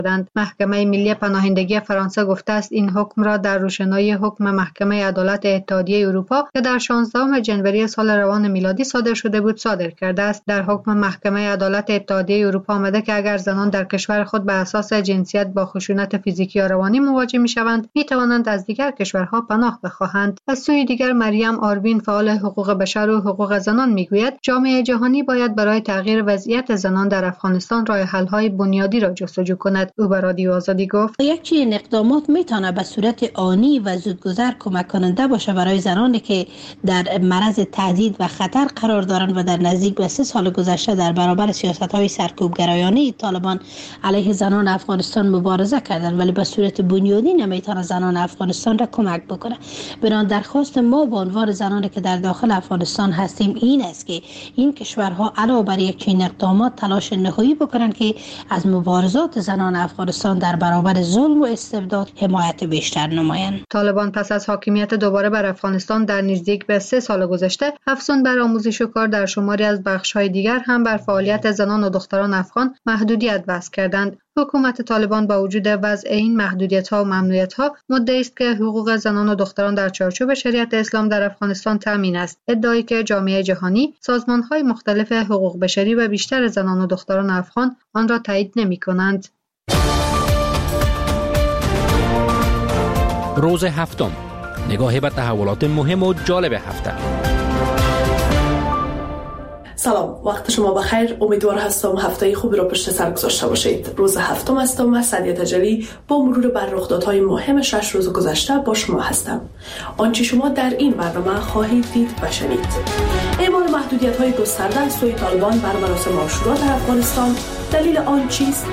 محکمه ملی پناهندگی فرانسه گفته است این حکم را در روشنایی حکم محکمه عدالت اتحادیه اروپا که در 16 ژانویه سال روان میلادی صادر شده بود صادر کرده است. در حکم محکمه عدالت اتحادیه اروپا آمده که اگر زنان در کشور خود به اساس جنسیت با خشونت فیزیکی یا روانی مواجه می‌شوند می‌توانند از دیگر کشورها پناه بخواهند. از سوی دیگر مریم آروین فعال حقوق بشر و حقوق زنان می‌گوید جامعه جهانی باید برای تغییر وضعیت زنان در افغانستان راه حل‌های بنیادی را جستجو کند. او به رادیو آزادی گفت یکی اقدامات میتونه به صورت آنی و زودگذر کمک کننده باشه برای زنانی که در معرض تهدید و خطر قرار دارند و در نزدیک به 3 سال گذشته در برابر سیاست‌های سرکوبگرایانه طالبان علیه زنان افغانستان مبارزه کردند، ولی به صورت بنیادی نمیتونه زنان افغانستان را کمک بکنه. بنابراین درخواست ما به عنوان زنانی که در داخل افغانستان هستیم این است که این کشورها علاوه بر یک چنین اقدامات تلاش نهایی بکنند که از مبارزات زنان افغانستان در برابر ظلم و استبداد حمایت بیشتر نمایند. طالبان پس از حاکمیت دوباره بر افغانستان در نزدیک به 3 سال گذشته افزون بر آموزش و کار در شماری از بخش‌های دیگر هم بر فعالیت زنان و دختران افغان محدودیت وضع کردند. حکومت طالبان با وجود وضع این محدودیت‌ها و ممنوعیت‌ها مدعی است که حقوق زنان و دختران در چارچوب شریعت اسلام در افغانستان تامین است. ادعایی که جامعه جهانی، سازمان‌های مختلف حقوق بشری و بیشتر زنان و دختران افغان آن را تایید نمی‌کنند. روز هفتم، نگاهی به تحولات مهم و جالب هفته. سلام، وقت شما بخیر. امیدوار هستم هفته خوبی را پشت سر گذاشته باشید. روز هفتم هستم و سعدیه تجلی با مرور بر رخدادهای مهم 6 روز گذشته با شما هستم. آنچه شما در این برنامه خواهید دید و شنید: اعمال محدودیت‌های گسترده از سوی طالبان بر مراسم عاشورا در افغانستان، دلیل آن چیست؟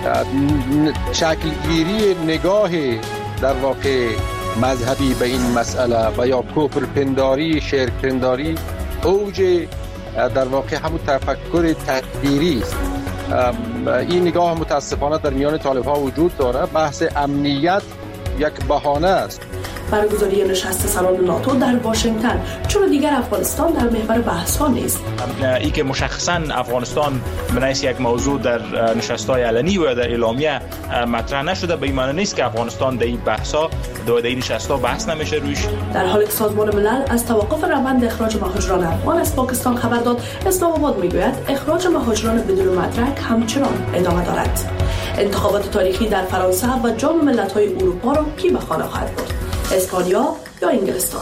شکلگیری نگاه در واقع مذهبی به این مسئله و یا کفرپنداری، شرکپنداری اوج در واقع همون تفکر تکفیری است. این نگاه متاسفانه در میان طالب‌ها وجود داره. بحث امنیت یک بهانه است. برگزاری نشست سالن ناتو در واشنگتن، چون دیگر افغانستان در محور بحث‌ها نیست. ای که مشخصاً افغانستان بنایست یک موضوع در نشست‌های علنی و در اعلامیه مطرح نشده، به این معنی نیست که افغانستان در این بحث‌ها در این نشست‌ها بحث نمیشه روش. در حالی که سازمان ملل از توقف روند اخراج مهاجران افغان از پاکستان خبر داد، اسلام آباد میگوید اخراج مهاجران بدون مدرک همچنان ادامه دارد. انتخابات تاریخی در فرانسه و جام ملت‌های اروپا را کی به خانه خواهد برد؟ اسپانیا یا انگلستان؟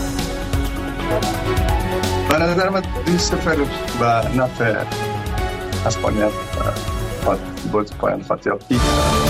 به نظر من 2-0 و نفع اسپانیا بود پایان خطیاتی.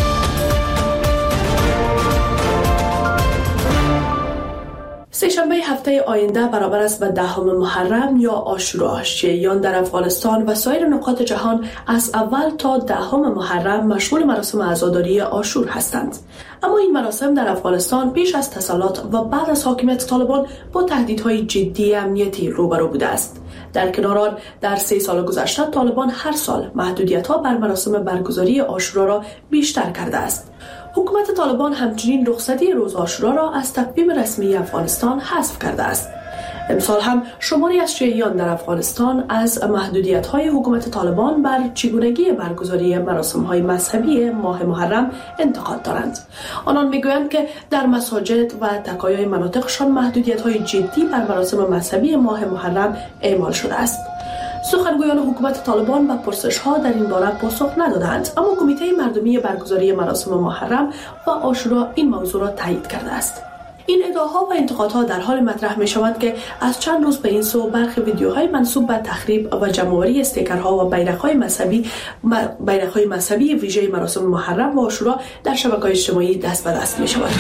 سه‌شنبه هفته آینده برابر است به 10 محرم یا عاشورا. شیعیان در افغانستان و سایر نقاط جهان از اول تا 10 محرم مشغول مراسم عزاداری عاشور هستند. اما این مراسم در افغانستان پیش از تسلط و بعد از حاکمیت طالبان با تهدیدهای جدی امنیتی روبرو بوده است. در کنار آن در 3 سال گذشته طالبان هر سال محدودیت‌ها بر مراسم برگزاری عاشورا را بیشتر کرده است. حکومت طالبان همچنین رخصتی روز عاشورا را از تقویم رسمی افغانستان حذف کرده است. امسال هم شماری از شیعیان در افغانستان از محدودیت‌های حکومت طالبان بر چگونگی برگزاری مراسم‌های مذهبی ماه محرم انتقاد دارند. آنان می‌گویند که در مساجد و تکایای مناطقشان محدودیت‌های جدی بر مراسم مذهبی ماه محرم اعمال شده است. سخنگویان حکومت طالبان به پرسش‌ها در این باره پاسخ ندادند، اما کمیته مردمی برگزاری مراسم محرم و عاشورا این موضوع را تایید کرده است. این ادعاها و انتقادها در حال مطرح می‌شود که از چند روز به این سو برخی ویدیوهای منسوب به تخریب و جمع‌آوری استیکرها و بیرق‌های مذهبی ویژه مراسم محرم و عاشورا در شبکه‌های اجتماعی دست به دست می‌شود.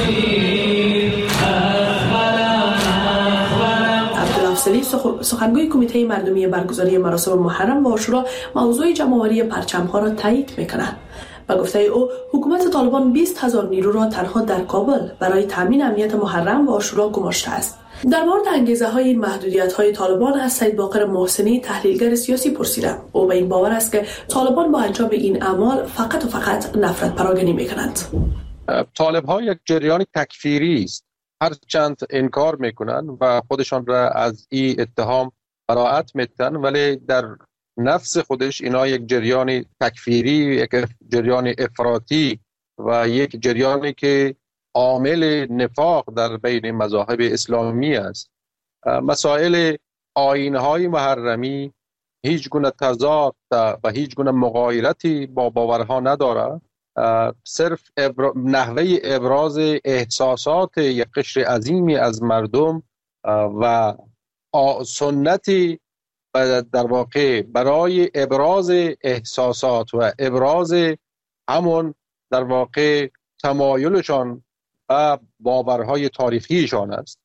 سخنگوی کمیته مردمی برگزاری مراسم محرم و عاشورا موضوع جمع‌آوری پرچم‌ها را تایید می‌کند. به گفته او، حکومت طالبان 20,000 نیرو را تنها در کابل برای تامین امنیت محرم و عاشورا گماشته است. در مورد انگیزه‌های این محدودیت‌های طالبان از سید باقر محسنی، تحلیلگر سیاسی، پرسیدم. او به این باور است که طالبان با انجام این اعمال فقط و فقط نفرت پراگنی می‌کنند. طالب‌ها یک جریان تکفیری است. هر چند انکار میکنن و خودشان را از این اتهام براءت میدن، ولی در نفس خودش اینا یک جریان تکفیری، یک جریان افراطی و یک جریانی که عامل نفاق در بین مذاهب اسلامی است. مسائل آیین‌های محرمی هیچ گونه تضاد و هیچ گونه مغایرتی با باورها ندارد. صرف نحوه ابراز احساسات یک قشر عظیمی از مردم و سنتی در واقع برای ابراز احساسات و ابراز همون در واقع تمایلشان و باورهای تاریخیشان است.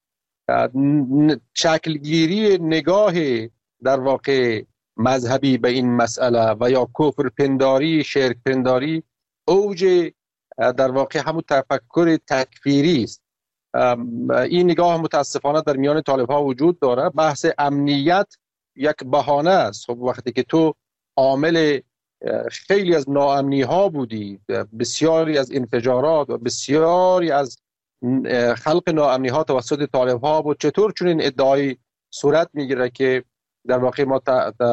شکلگیری نگاه در واقع مذهبی به این مسئله و یا کفر پنداری، شرک پنداری اوج در واقع همون تفکر تکفیری است. این نگاه متاسفانه در میان طالب ها وجود داره. بحث امنیت یک بهانه است. خب وقتی که تو عامل خیلی از ناامنی ها بودی، بسیاری از انفجارات و بسیاری از خلق ناامنی ها توسط طالب ها بود، چطور چنین ادعای صورت میگیره که در واقع ما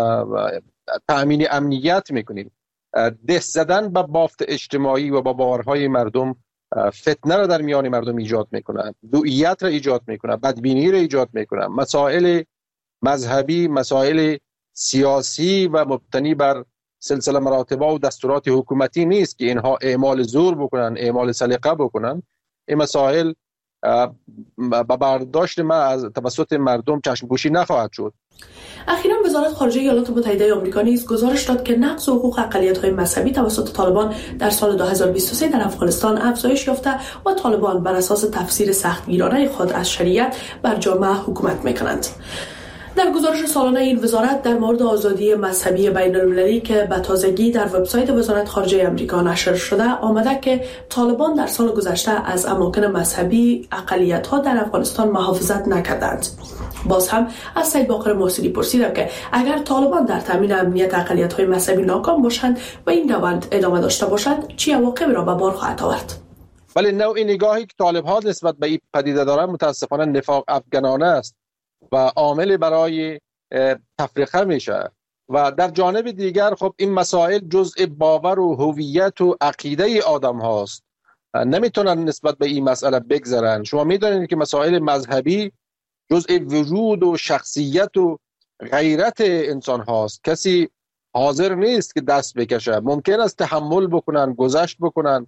تأمین امنیت میکنیم؟ دست زدن به بافت اجتماعی و با باورهای مردم فتنه را در میان مردم ایجاد میکنن، دوئیت را ایجاد میکنن، بدبینی را ایجاد میکنن. مسائل مذهبی، مسائل سیاسی و مبتنی بر سلسله مراتب و دستورات حکومتی نیست که اینها اعمال زور بکنن، اعمال سلیقه بکنن. این مسائل با برداشت ما از توسط مردم چشم‌پوشی نخواهد شد. اخیراً وزارت خارجه ایالات متحده آمریکا نیز گزارش داد که نقض حقوق اقلیت‌های مذهبی توسط طالبان در سال 2023 در افغانستان افزایش یافته و طالبان بر اساس تفسیر سختگیرانه خود از شریعت بر جامعه حکومت می‌کنند. در گزارش سالانه این وزارت در مورد آزادی مذهبی بین المللی که به تازگی در وبسایت وزارت خارجه آمریکا نشر شده آمده که طالبان در سال گذشته از اماکن مذهبی اقلیت‌ها در افغانستان محافظت نکردند. باز هم از سید باقر محسنی پرسیدم که اگر طالبان در تامین امنیت اقلیت‌های مذهبی ناکام باشند و این روند ادامه داشته باشد چه عواقبی را به بار خواهد آورد؟ ولی نوع نگاهی که طالب‌ها نسبت به این پدیده دارند متاسفانه نفاق افغانانه است و عامل برای تفریقه میشه. و در جانب دیگر خب این مسائل جزء باور و هویت و عقیده آدم هاست، نمیتونن نسبت به این مسئله بگذرن. شما میدونید که مسائل مذهبی جزء وجود و شخصیت و غیرت انسان هاست. کسی حاضر نیست که دست بکشه. ممکن است تحمل بکنن، گذشت بکنن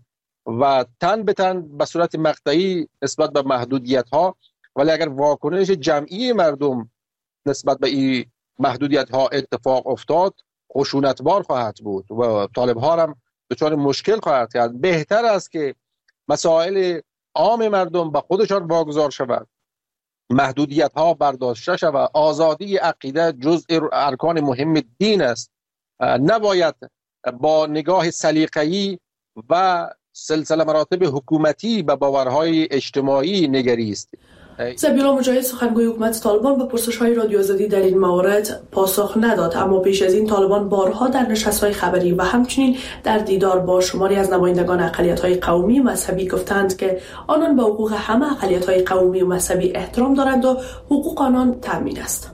و تن به تن به صورت مقطعی نسبت به محدودیت ها، ولی اگر واکنش جمعی مردم نسبت به این محدودیت ها اتفاق افتاد خشونتبار خواهد بود و طالب ها هم دچار مشکل خواهد کرد. بهتر است که مسائل عام مردم به خودشان واگذار شود، محدودیت ها برداشته شود. آزادی عقیده جزء ارکان مهم دین است. نباید با نگاه سلیقه‌ای و سلسله مراتب حکومتی به باورهای اجتماعی نگریست. ذبیحالله مجاهد سخنگوی حکومت طالبان به پرسش‌های رادیو آزادی در این مورد پاسخ نداد، اما پیش از این طالبان بارها در نشست‌های خبری و همچنین در دیدار با شماری از نمایندگان اقلیت‌های قومی و مذهبی گفتند که آنان به حقوق همه اقلیت‌های قومی و مذهبی احترام دارند و حقوق آنان تامین است.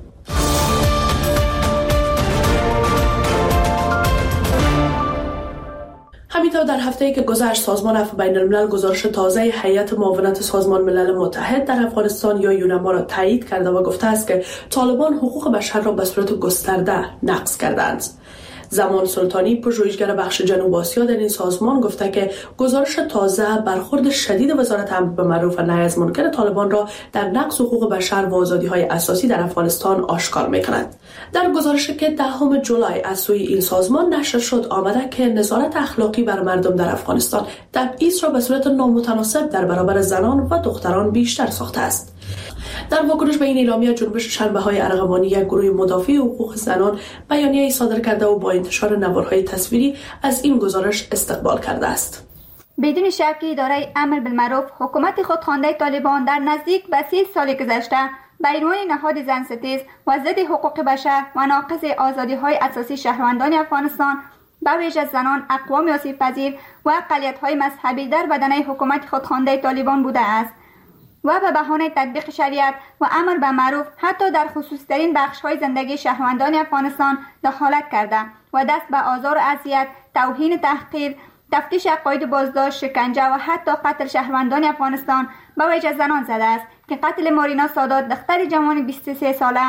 همینطور در هفته‌ای که گذشت سازمان عفو بین الملل گزارش تازه هیئت معاونت سازمان ملل متحد در افغانستان یا یونما را تایید کرده و گفته است که طالبان حقوق بشر را به صورت گسترده نقض کردند. زمان سلطانی پژوهشگر بخش جنوب آسیا در این سازمان گفته که گزارش تازه برخورد شدید وزارت امر بالمعروف و نهی از منکر طالبان را در نقض حقوق بشر و آزادی‌های اساسی در افغانستان آشکار می‌کند. در گزارشی که 10 جولای از سوی این سازمان نشر شد آمده که نظارت اخلاقی بر مردم در افغانستان تبعیض را به صورت نامتناسب در برابر زنان و دختران بیشتر ساخته است. در واکنش به این اعلامیه جنبش شنبه‌های ارغوانی یک گروه مدافع حقوق زنان بیانیه‌ای صادر کرده و با انتشار نوارهای تصویری از این گزارش استقبال کرده است. بدون شک اداره امر بالمعروف حکومت خودخوانده طالبان در نزدیک به 30 سال گذشته به عنوان نهاد زنستیز و ضد حقوق بشر و ناقض آزادی‌های اساسی شهروندان افغانستان به ویژه زنان، اقوام آسیب‌پذیر و اقلیت‌های مذهبی در بدنه حکومت خودخوانده طالبان بوده است و به بهانه تطبیق شریعت و امر به معروف حتی در خصوصی‌ترین بخش‌های زندگی شهروندان افغانستان دخالت کرده و دست به آزار و اذیت، توهین، تحقیر تفتیش عقاید بازداشت، شکنجه و حتی قتل شهروندان افغانستان به وجه زنان زده است که قتل مارینا سادات دختر جوان 23 ساله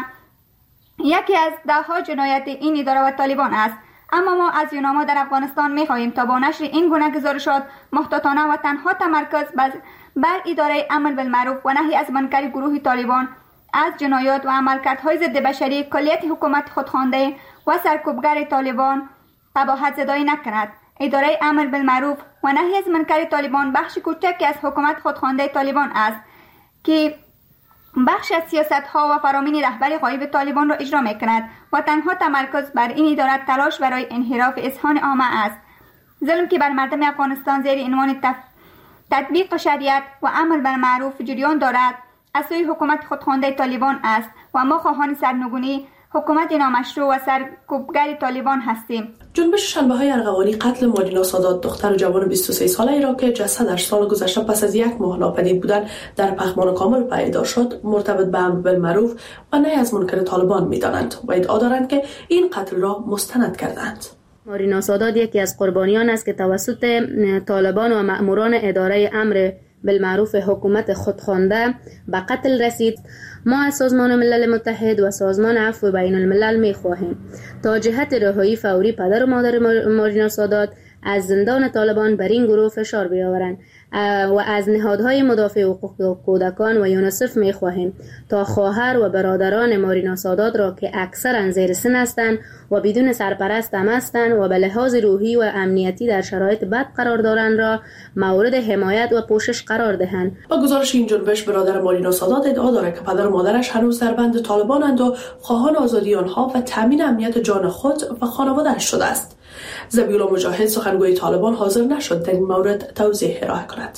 یکی از دهها جنایت این اداره و طالبان است. اما ما از یوناما در افغانستان می‌خواهیم تا با نشر این گونه گزارشات محتاطانه و تنها تمرکز بر اداره امر بالمعروف و نهی از منکر گروه طالبان از جنایات و عملکردهای ضد بشری کلیت حکومت خودخوانده و سرکوبگر طالبان قباحت زدایی نکند. اداره امر بالمعروف و نهی از منکر طالبان بخش کوچکی از حکومت خودخوانده طالبان است که بخش از سیاست‌ها و فرامین رهبر غایب طالبان را اجرا می‌کند و تنها تمرکز بر این اداره تلاش برای انحراف اذهان عامه است. ظلم که بر مردم افغانستان زیر عنوان تطبیق شریعت و امر بالمعروف جریان دارد از سوی حکومت خودخوانده طالبان است و ما خواهان سرنگونی حکومت نامشروع و سرکوبگر طالبان هستیم. جنبش شنبه‌های ارغوانی قتل مارینا سادات دختر جوان 23 ساله را که جسدش سال گذشته پس از 1 ماه ناپدید بودن در پخمان کامل پیدا شد مرتبط به امر بالمعروف و نهی از منکر طالبان می‌دانند و ادعا دارند که این قتل را مستند کردند. مارینا سادات یکی از قربانیان است که توسط طالبان و مأموران اداره امر بالمعروف حکومت خودخوانده به قتل رسید. ما از سازمان ملل متحد و سازمان عفو بین الملل می خواهیم تا جهت رهایی فوری پدر و مادر مارینا سادات از زندان طالبان بر این گروه فشار بیاورند و از نهادهای مدافع حقوق کودکان و یونیسف می خواهیم تا خواهر و برادران مارینا سادات را که اکثرا زیر سن هستند و بدون سرپرست هم هستند و به لحاظ روحی و امنیتی در شرایط بد قرار دارند را مورد حمایت و پوشش قرار دهند. با گزارش این جنبش برادر مارینا سادات ادعا دارد که پدر و مادرش هنوز در بند طالبانند و خواهان آزادی آنها و تامین امنیت جان خود و خانواده‌اش شده است. ذبیحالله مجاهد سخنگوی طالبان حاضر نشد در این مورد توضیح ارائه کند.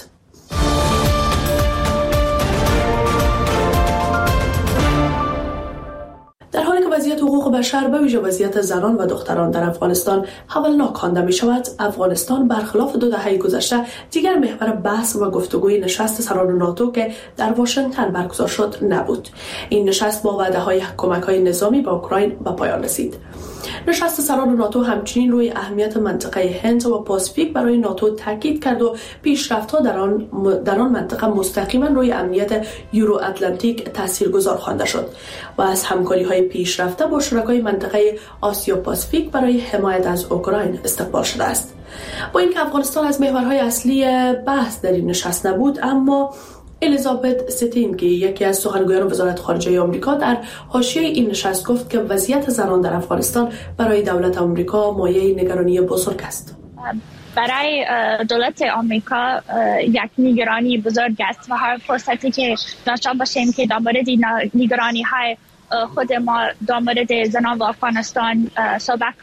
در حالی که وضعیت حقوق بشر به ویژه وضعیت زنان و دختران در افغانستان هولناک خوانده می شود، افغانستان برخلاف 2 دهه گذشته دیگر محور بحث و گفتگوی نشست سران ناتو که در واشنگتن برگزار شد نبود. این نشست با وعده‌های کمک‌های نظامی به اوکراین به پایان رسید. نشست سران ناتو همچنین روی اهمیت منطقه هند و پاسیفیک برای ناتو تاکید کرد و پیشرفت‌ها در آن منطقه مستقیما روی امنیت یورو اتلانتیک تاثیرگذار خوانده شد و از همکاری‌های پیشرفته با شرکای منطقه آسیا پاسیفیک برای حمایت از اوکراین استقبال شده است. با اینکه افغانستان از محورهای اصلی بحث در این نشست نبود، اما الیزابت ستین که یکی از سخنگویان وزارت خارجه آمریکا در حاشیه این نشست گفت که وضعیت زنان در افغانستان برای دولت آمریکا مایه نگرانی بزرگ است. برای دولت آمریکا یک نگرانی بزرگ است و هر فرصتی که داشته باشیم که در مورد نگرانی های خود ما در مورد زنان و افغانستان صحبت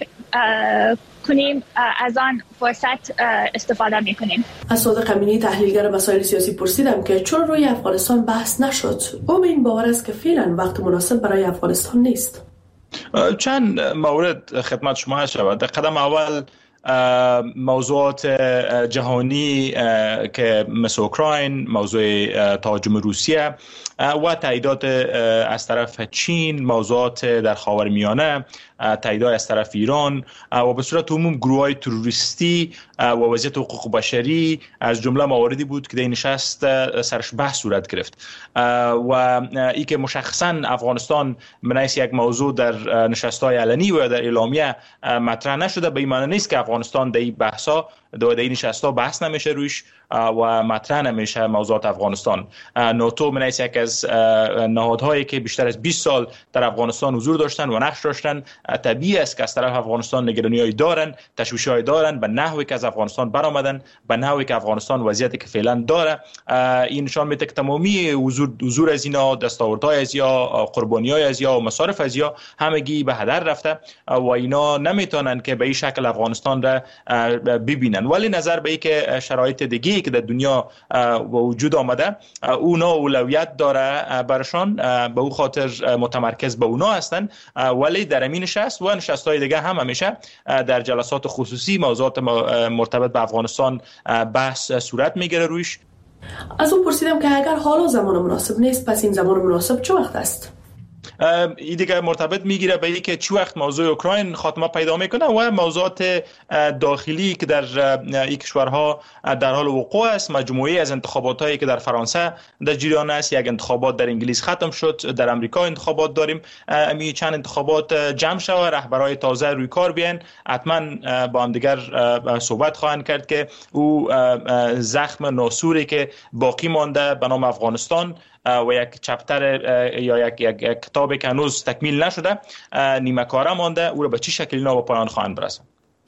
کنیم از آن فرصت استفاده میکنیم. از صادق امینی تحلیلگر مسائل سیاسی پرسیدم که چون روی افغانستان بحث نشد، او به این باور است که فعلا وقت مناسب برای افغانستان نیست. چند مورد خدمت شما شود. در قدم اول موضوعات جهانی که مثل اوکراین، موضوع تهاجم روسیه و تاییدات از طرف چین، موضوعات در خاورمیانه، تاییدات از طرف ایران و به صورت عموم گروه‌های تروریستی و وضعیت حقوق بشری از جمله مواردی بود که در این نشست سرش بحث صورت گرفت و ای که مشخصا افغانستان به حیث یک موضوع در نشست‌های علنی و در اعلامیه مطرح نشده. به این معنی نیست که افغانستان در این بحث‌ها در این نشست‌ها بحث نمیشه روش و مطرح نمیشه موضوعات افغانستان. ناتو من یک از نهادهایی که بیشتر از 20 سال در افغانستان حضور داشتن و نقش داشتن، طبیعی است که از طرف افغانستان نگرانی‌هایی دارن، تشویش‌هایی دارن به نحوی که از افغانستان برآمدن، به نحوی که افغانستان وضعیتی که فعلا داره. این نشان میده که تمامی حضور از اینا، دستاوردهای از یا قربانی‌های از یا مصارف از یا همگی به هدر رفته و اینا نمیتونن که به این شکل افغانستان را ببینن. ولی نظر به اینکه شرایط دیگه که در دنیا وجود آمده اونا اولویت داره برشان، به او خاطر متمرکز به اونا هستن. ولی در این نشست و نشست‌های دیگه هم همیشه در جلسات خصوصی موضوعات مرتبط به افغانستان بحث صورت میگیره روش. از اون پرسیدم که اگر حالا زمان مناسب نیست، پس این زمان مناسب چه وقت است؟ این دیگه مرتبط میگیره به اینکه چه وقت موضوع اوکراین خاتمه پیدا میکنه و موضوعات داخلی که در این کشورها در حال وقوع است. مجموعه از انتخاباتایی که در فرانسه در جریان است، یک انتخابات در انگلیس ختم شد، در امریکا انتخابات داریم، می چند انتخابات جمع شود، رهبرای تازه روی کار بیان، حتما با هم دیگر صحبت خواهند کرد که او زخم ناسوری که باقی مانده به نام افغانستان و یک چپتر یا یک کتابی که هنوز تکمیل نشده نیمه کاره مانده، او را به چه شکلی به پایان خواهند برساند.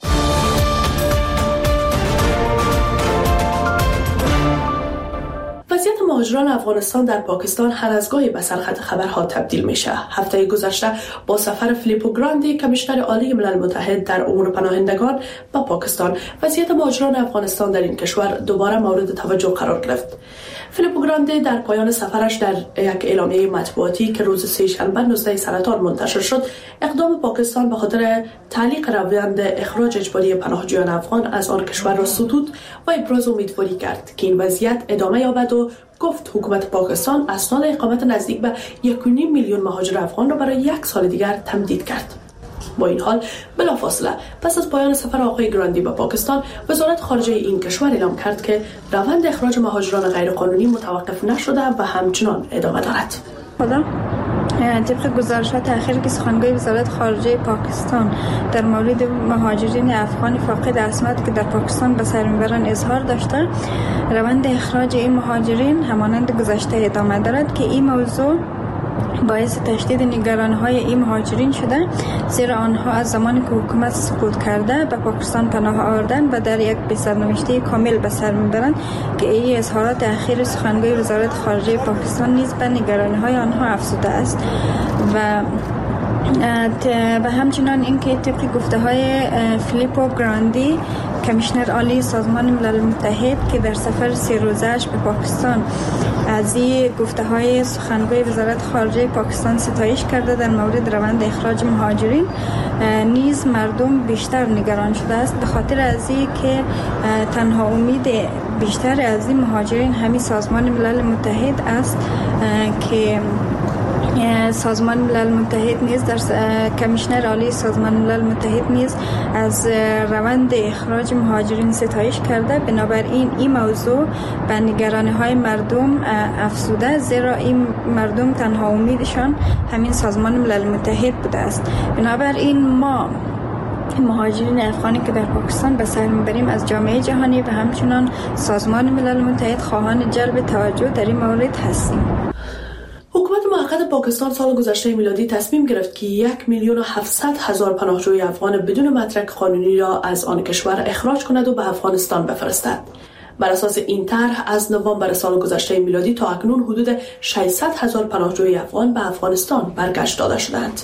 وضعیت مهاجران افغانستان در پاکستان هر از گاهی به سرخط خبرها تبدیل میشه. هفته گذشته با سفر فیلیپو گراندی کمیشنر عالی ملل متحد در امور پناهندگان به پاکستان، وضعیت مهاجران افغانستان در این کشور دوباره مورد توجه قرار گرفت. فیلیپو گراندی در پایان سفرش در یک اعلامیه مطبوعاتی که روز سه‌شنبه 19 سرطان منتشر شد، اقدام پاکستان به خاطر تعلیق روند اخراج اجباری پناهجویان افغان از آن کشور را ستود و ابراز امیدواری کرد که این وضعیت ادامه یابد و گفت حکومت پاکستان اسناد اقامت نزدیک به 1.5 میلیون مهاجر افغان را برای 1 سال دیگر تمدید کرد. با این حال بلافاصله پس از پایان سفر آقای گراندی به پاکستان، وزارت خارجه این کشور اعلام کرد که روند اخراج مهاجران غیرقانونی متوقف نشده و همچنان ادامه دارد. طبق گزارشات اخیر که سخنگوی وزارت خارجه پاکستان در مورد مهاجرین افغان فاقد اسناد که در پاکستان به سر میبرند اظهار داشته، روند اخراج این مهاجرین همانند گذشته ادامه دارد که این موضوع باعث تشدید نگرانی‌های این مهاجرین شده، زیرا آنها از زمانی که حکومت سقوط کرده به پاکستان پناه آوردند و در یک بسرنوشته کامل به سر میبرند که این اظهارات اخیر سخنگوی وزارت خارجه پاکستان نیز به نگرانی‌های آنها افزوده است و همچنان اینکه طبق گفته‌های فیلیپو گراندی، کمیشنر عالی سازمان ملل متحد که در سفر 3 روزه‌اش به پاکستان از این گفته‌های سخنگوی وزارت خارجه پاکستان ستایش کرده در مورد روند اخراج مهاجرین، نیز مردم بیشتر نگران شده است، به خاطر از این که تنها امید بیشتر از این مهاجرین همین سازمان ملل متحد است که سازمان ملل متحد نیز در کمیشنر عالی سازمان ملل متحد نیز از روند اخراج مهاجرین ستایش کرده. بنابراین این موضوع به نگرانی‌های مردم افزوده، زیرا این مردم تنها امیدشان همین سازمان ملل متحد بوده است. بنابراین ما مهاجرین افغانی که در پاکستان به سر میبریم از جامعه جهانی و همچنان سازمان ملل متحد خواهان جلب توجه در این مورد هستیم. حکومت موقت پاکستان سال گذشته میلادی تصمیم گرفت که 1,700,000 پناهجوی افغان بدون مدرک قانونی را از آن کشور اخراج کند و به افغانستان بفرستد. بر اساس این طرح از نوامبر سال گذشته میلادی تا اکنون حدود 600,000 پناهجوی افغان به افغانستان برگشت داده شدند.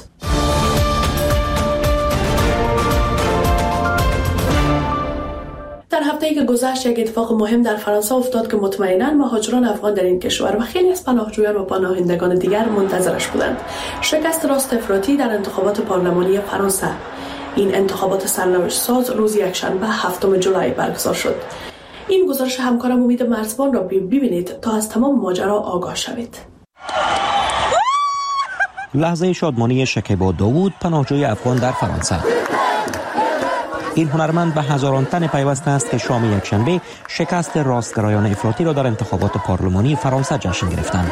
در هفته‌ای که گذشت یک اتفاق مهم در فرانسه افتاد که مطمئناً مهاجران افغان در این کشور و خیلی از پناهجویان و پناهندگان دیگر منتظرش بودند. شکست راست افراطی در انتخابات پارلمانی فرانسه. این انتخابات سرنوشت ساز روز یکشنبه 7 جولای برگزار شد. این گزارش همکارم امید مرزبان را ببینید تا از تمام ماجرا آگاه شوید. لحظه شادمانی شکیبا داوود، پناهجوی افغان در فرانسه. این هنرمند به هزاران تن پیوسته است که شام یکشنبه شکست راستگرایان افراطی را در انتخابات پارلمانی فرانسه جشن گرفتند.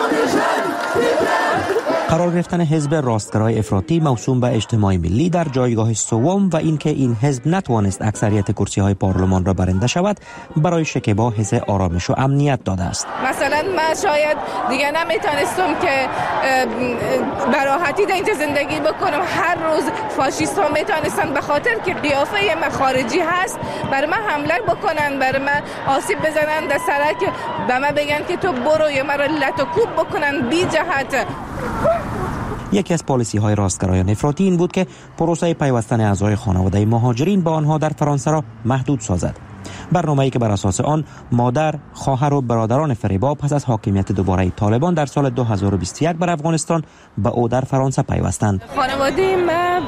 قرار گرفتن حزب راستگرای افراطی موسوم به اجتماع ملی در جایگاه سوم و اینکه این حزب نتوانست اکثریت کرسی‌های پارلمان را برنده شود، برای شکیبا حس آرامش و امنیت داده است. مثلا من شاید دیگه نمیتونستم که براحتی در اینجا زندگی بکنم. هر روز فاشیست ها میتونستن به خاطر که قیافه من خارجی هست برای من حمله بکنن، برای من آسیب بزنن در سرک، به من بگن که تو برو یا مرا لط و کوب بکنن بی جهت. یکی از پالیسی‌های راستگرایان افراطی این بود که پروسه پیوستن اعضای خانواده مهاجرین با آنها در فرانسه را محدود سازد. برنامه‌ای که بر اساس آن مادر، خواهر و برادران فریبا پس از حاکمیت دوباره طالبان در سال 2021 بر افغانستان به او در فرانسه پیوستند. خانواده ما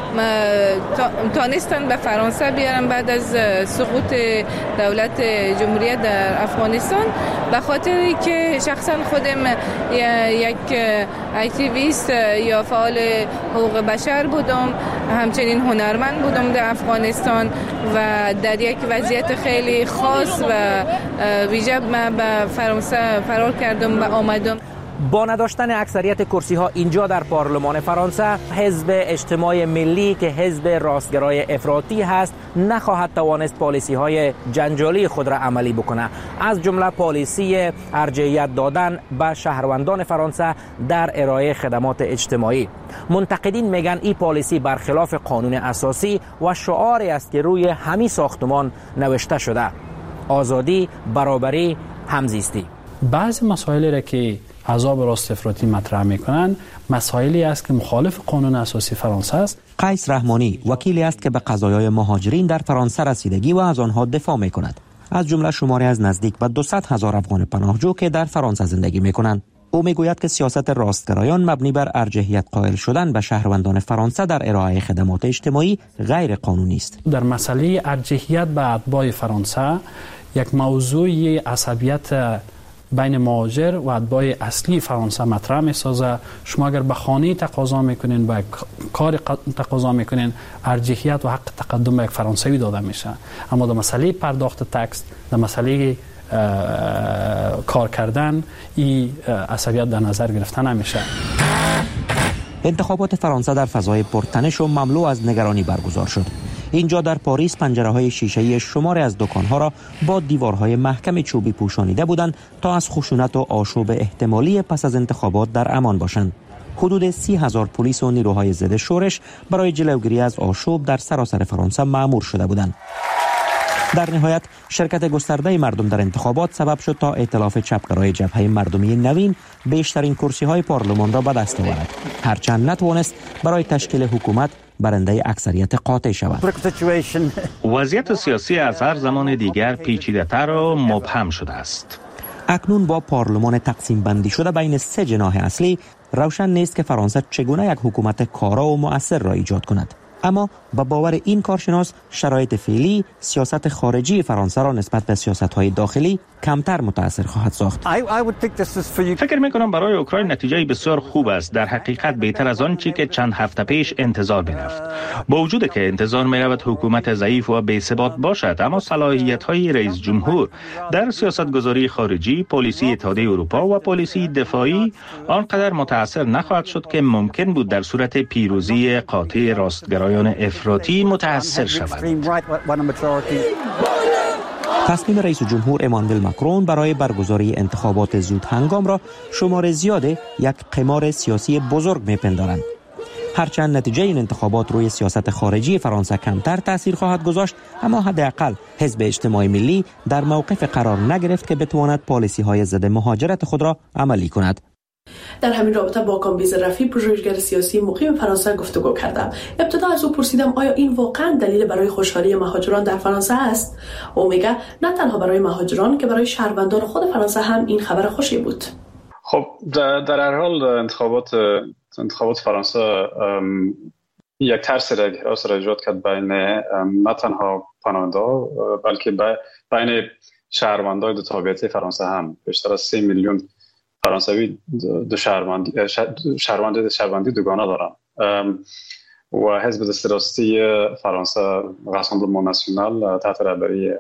تانستن به فرانسه بیارن بعد از سقوط دولت جمهوریت در افغانستان، به خاطری که شخصا خودم یک اکتیویست یا فعال حقوق بشر بودم، همچنین هنرمند بودم در افغانستان و در یک وضعیت خیلی خاص و ویژه من به فرانسه فرار کردم و آمدم. با نداشتن اکثریت کرسی ها اینجا در پارلمان فرانسه، حزب اجتماع ملی که حزب راستگرای افراطی هست نخواهد توانست پالیسی های جنجالی خود را عملی بکنه، از جمله پالیسی ارجحیت دادن به شهروندان فرانسه در ارائه خدمات اجتماعی. منتقدین میگن این پالیسی برخلاف قانون اساسی و شعاری است که روی همین ساختمان نوشته شده: آزادی، برابری، همزیستی. بعضی مسائلی را که احزاب راست افراطی مطرح میکنن مسائلی است که مخالف قانون اساسی فرانسه است. قیس رحمانی وکیلی است که به قضایای مهاجرین در فرانسه رسیدگی و از آنها دفاع میکند، از جمله شماری از نزدیک به 200,000 افغان پناهجو که در فرانسه زندگی میکنند. او میگوید که سیاست راستگرایان مبنی بر ارجحیت قائل شدن به شهروندان فرانسه در ارائه خدمات اجتماعی غیر قانونی است. در مسئله ارجحیت به اتباع فرانسه یک موضوع عصبیت بین مهاجر و اتباع اصلی فرانسه مطرح می‌سازه. شما اگر به خانه تقاضا میکنین و کار تقاضا میکنین، ارجحیت و حق تقدم به یک فرانسوی داده میشه، اما در مسئله پرداخت تکس، در مسئله کار کردن، این عصبیت در نظر گرفته نمیشه. انتخابات فرانسه در فضای پرتنش و مملو از نگرانی برگزار شد. اینجا در پاریس پنجره‌های شیشه‌ای شماری از دکان‌ها را با دیوارهای محکم چوبی پوشانیده بودند تا از خشونت و آشوب احتمالی پس از انتخابات در امان باشند. حدود 30,000 پلیس و نیروهای ضد شورش برای جلوگیری از آشوب در سراسر فرانسه مأمور شده بودند. در نهایت شرکت گسترده مردم در انتخابات سبب شد تا ائتلاف چپگرای جبهه مردمی نوین بیشترین کرسی‌های پارلمان را به دست آورد، هرچند نتوانست برای تشکیل حکومت برنده اکثریت قاطع شود. وضعیت سیاسی از هر زمان دیگر پیچیده‌تر و مبهم شده است. اکنون با پارلمان تقسیم بندی شده بین سه جناح اصلی، روشن نیست که فرانسه چگونه یک حکومت کارا و مؤثر را ایجاد کند. اما با باور این کارشناس، شرایط فعلی سیاست خارجی فرانسه را نسبت به سیاست‌های داخلی کمتر متأثر خواهد ساخت. فکر می‌کنم برای اوکراین نتیجه بسیار خوب است، در حقیقت بهتر از آن چیزی که چند هفته پیش انتظار می‌رفت. با وجودی که انتظار می‌رفت حکومت ضعیف و بی‌ثبات باشد، اما صلاحیت‌های رئیس جمهور در سیاست‌گذاری خارجی، پالیسی اتحادیه اروپا و پالیسی دفاعی آنقدر متأثر نخواهد شد که ممکن بود در صورت پیروزی قاطع راستگرایان افراطی متأثر شود. تصمیم رئیس جمهور امانوئل ماکرون برای برگزاری انتخابات زود هنگام را شمار زیاد یک قمار سیاسی بزرگ می‌پندارند. هرچند نتیجه این انتخابات روی سیاست خارجی فرانسه کمتر تأثیر خواهد گذاشت، اما حداقل حزب اجتماع ملی در موقف قرار نگرفت که بتواند پالیسی‌های ضد مهاجرت خود را عملی کند. در همین رابطه با کامبیز رفیع، پژوهشگر سیاسی مقیم فرانسه گفتگو کردم. ابتدا از او پرسیدم آیا این واقعا دلیل برای خوشحالی مهاجران در فرانسه است؟ او میگه نه تنها برای مهاجران که برای شهروندان خود فرانسه هم این خبر خوشی بود. خب در هر حال انتخابات فرانسه یک ترس را ایجاد کرد بین نه تنها پناهنده بلکه بین شهروندان دو تابعیتی فرانسه هم. بیشتر از 3 میلیون فرانسوی شهروندی دوگانه دارن و حزب دست راستی فرانسه راسمبلمان ناسیونال تحت رهبری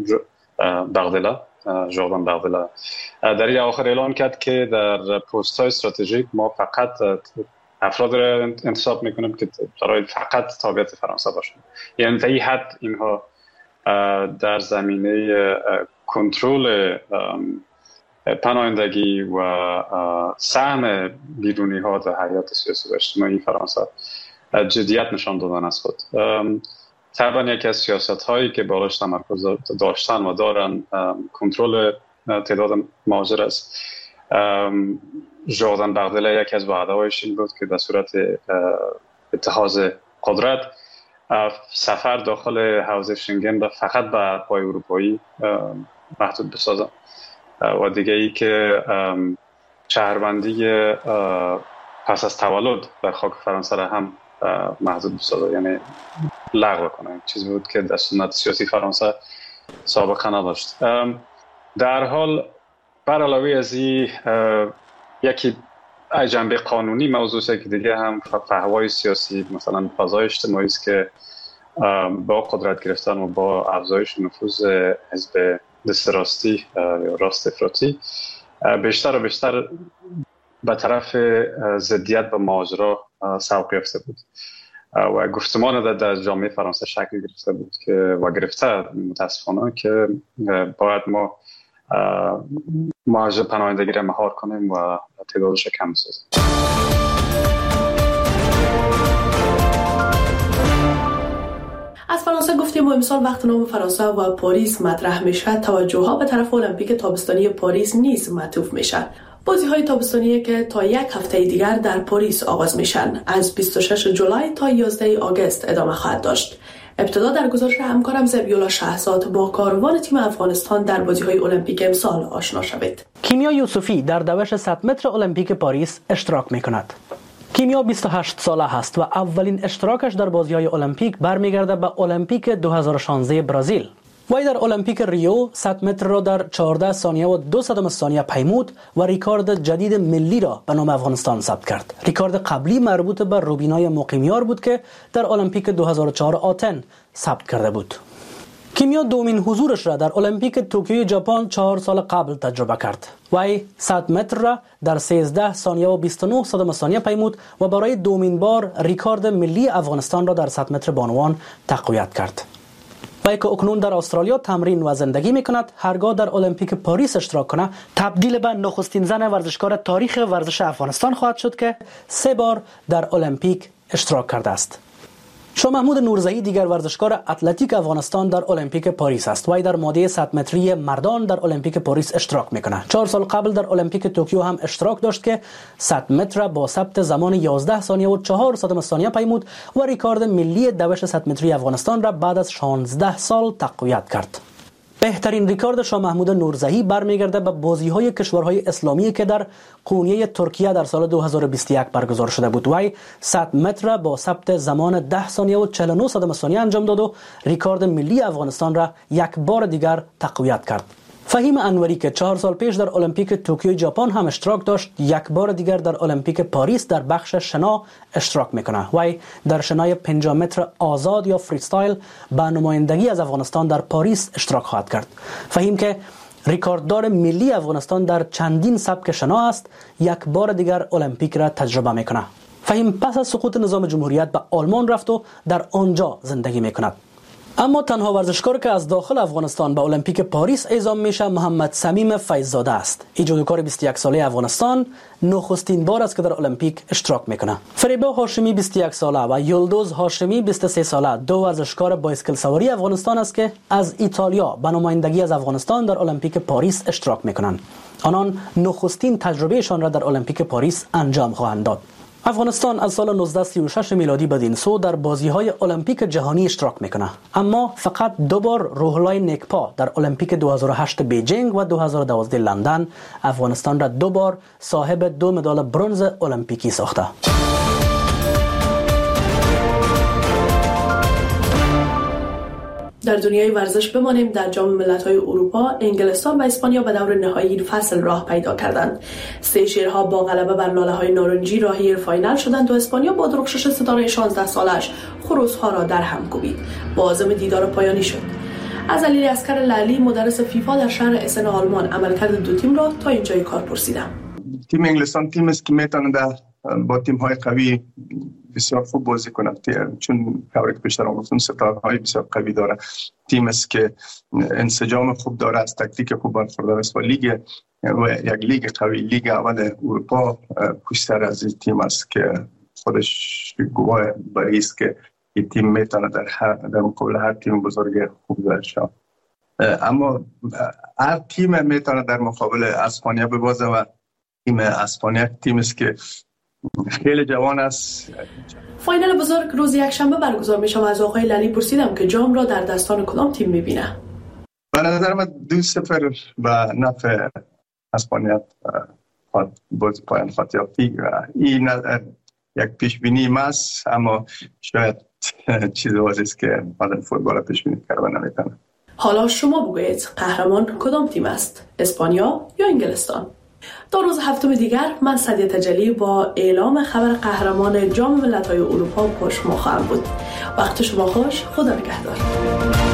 ژوردان بردلا در این آخر اعلان کرد که در پست های استراتژیک ما فقط افراد را انتخاب میکنیم که برای فقط تابعیت فرانسه باشند. یعنی تا این حد اینها در زمینه کنترل پناهندگی و سهم بیرونی ها در حیات سیاسی و اجتماعی فرانسه جدیت نشان دادن از خود. طبعا یکی از سیاست هایی که بالاش تمرکز داشتن و دارن کنترل تعداد مهاجر است. ژوردان بردلا یکی از وعده‌هایش این بود که در صورت اتخاذ قدرت سفر داخل حوزه شنگن را فقط به پای اروپایی محدود بسازن و دیگه ای که شهروندی پس از تولد در خاک فرانسه را هم محدود بسازه، یعنی لغو کنه. چیزی بود که در سنت سیاسی فرانسه سابقه نداشت. در حال بر علاوه از این یکی جنبه قانونی موضوع است که دیگه هم فهوای سیاسی، مثلا فضای اجتماعی است که با قدرت گرفتن و با افزایش نفوذ حزب دست راستی یا راست افراطی بیشتر و بیشتر به طرف ضدیت و ماجرا سوق یافته بود و گفتمان در جامعه فرانسه شکل گرفته بود که و گرفته متاسفانه که باید ما مهاجر پناهندگی را مهار کنیم و تعدادش کم بسازیم. از فرانسه گفتیم و امسال وقت نام فرانسه و پاریس مطرح میشه، توجه ها به طرف المپیک تابستانی پاریس نیز معطوف میشه. بازی های تابستانی که تا یک هفته دیگر در پاریس آغاز میشن، از 26 جولای تا 11 آگوست ادامه خواهد داشت. ابتدا در گزارش همکارم زبیولا شهزاد با کاروان تیم افغانستان در بازی‌های المپیک امسال آشنا شوید. کیمیا یوسفی در دوش 100 متر المپیک پاریس اشتراک می‌کند. کیمیا 28 ساله است و اولین اشتراکش در بازی‌های المپیک برمیگرده به المپیک 2016 برزیل. وی در المپیک ریو 100 متر را در 14 ثانیه و 2 ثانیه پیمود و ریکارد جدید ملی را به نام افغانستان ثبت کرد. ریکارد قبلی مربوط به روبینای مقیمیار بود که در المپیک 2004 آتن ثبت کرده بود. کیمیا دومین حضورش را در المپیک توکیو ژاپن 4 سال قبل تجربه کرد. وی 100 متر را در 13 ثانیه و 29 ثانیه پیمود و برای دومین بار ریکارد ملی افغانستان را در 100 متر بانوان تقویت کرد. وی که اکنون در استرالیا تمرین و زندگی میکند، هرگاه در المپیک پاریس اشتراک کنه تبدیل به نخستین زن ورزشکار تاریخ ورزش افغانستان خواهد شد که 3 بار در المپیک اشتراک کرده است. شاه محمود نورزهی دیگر ورزشکار اتلتیک افغانستان در المپیک پاریس است. وی در ماده 100 متری مردان در المپیک پاریس اشتراک میکنه. 4 سال قبل در المپیک توکیو هم اشتراک داشت که 100 متر با ثبت زمان 11 ثانیه و 4 ثانیه پیمود و ریکارد ملی دوش 100 متری افغانستان را بعد از 16 سال تقویت کرد. بهترین ریکارد شاه محمود نورزهی برمیگرده به بازی‌های کشورهای اسلامی که در قونیه ترکیه در سال 2021 برگزار شده بود. وی 100 متر با ثبت زمان 10 ثانیه و 49 ثانیه انجام داد و ریکارد ملی افغانستان را یک بار دیگر تقویت کرد. فهیم انوری که 4 سال پیش در المپیک توکیو ژاپن هم اشتراک داشت، یک بار دیگر در المپیک پاریس در بخش شنا اشتراک میکنه. وی در شنای 50 متر آزاد یا فریستایل به نمایندگی از افغانستان در پاریس اشتراک خواهد کرد. فهیم که ریکارددار ملی افغانستان در چندین سبک شنا است، یک بار دیگر المپیک را تجربه میکنه. فهیم پس از سقوط نظام جمهوریت به آلمان رفت و در آنجا زندگی میکند. اما تنها ورزشکار که از داخل افغانستان به المپیک پاریس اعزام میشه محمد صمیم فیض‌زاده است. این جودوکار 21 ساله افغانستان نخستین بار است که در المپیک اشتراک میکنه. فریبا هاشمی 21 ساله و یلدوز هاشمی 23 ساله دو ورزشکار بایسکل سواری افغانستان است که از ایتالیا به نمایندگی از افغانستان در المپیک پاریس اشتراک میکنند. آنان نخستین تجربهشان را در المپیک پاریس انجام خواهند داد. افغانستان از سال 1936 میلادی بدین سو در بازی‌های المپیک جهانی اشتراک میکنه، اما فقط 2 بار روح‌الله نکپا در المپیک 2008 بیجینگ و 2012 لندن افغانستان را 2 بار صاحب 2 مدال برنز المپیکی ساخته. در دنیای ورزش بمانیم. در جام ملت‌های اروپا انگلستان و اسپانیا به دور نهایی این فصل راه پیدا کردند. سیشیرها با غلبه بر لاله‌های نارنجی راهی فاینال شدند و اسپانیا با درخشش ستاره 16 سالش خروس‌ها را در هم کوبید. با عزم دیدار پایانی شد. از علی اصغر لعلی مدرس فیفا در شهر اسن آلمان عملکرد دو تیم را تا اینجای کار پرسیدم. تیم انگلستان تیم است که میتونه با تیم‌های قوی بسیار خوب بازی کنند، چون کاری که بیشتر آموزون ستاره‌های بسیار قوی داره. تیم است که انسجام خوب داره، از تکتیک خوب برخوردار است و لیگ و یک لیگ قوی، لیگ اول اروپا پشتر از این تیم است که خودش گواه برای است که این تیم میتونه در مقابل هر تیم بزرگ خوب شه. اما هر تیم میتونه در مقابل اسپانیا ببازه و تیم اسپانیا تیم است که خیلی جوان است. فاینال بزرگ روز یکشنبه برگزار میشه و از آقای لالی پرسیدم که جام را در دستان کدام تیم میبینه؟ به نظر من 2-0 به نفع اسپانیا باز پایان خواهد یافت. این یک پیش بینی است، اما شاید چیز واضحی است که آدم فوتبال پیش بینی کردن نمیتونه. حالا شما بگویید قهرمان کدام تیم است؟ اسپانیا یا انگلستان؟ تا روز هفتم دیگر من سعدیه تجلی با اعلام خبر قهرمان جام ملت‌های اروپا پشت ما خواهم بود. وقت شما خوش. خدا نگهدار.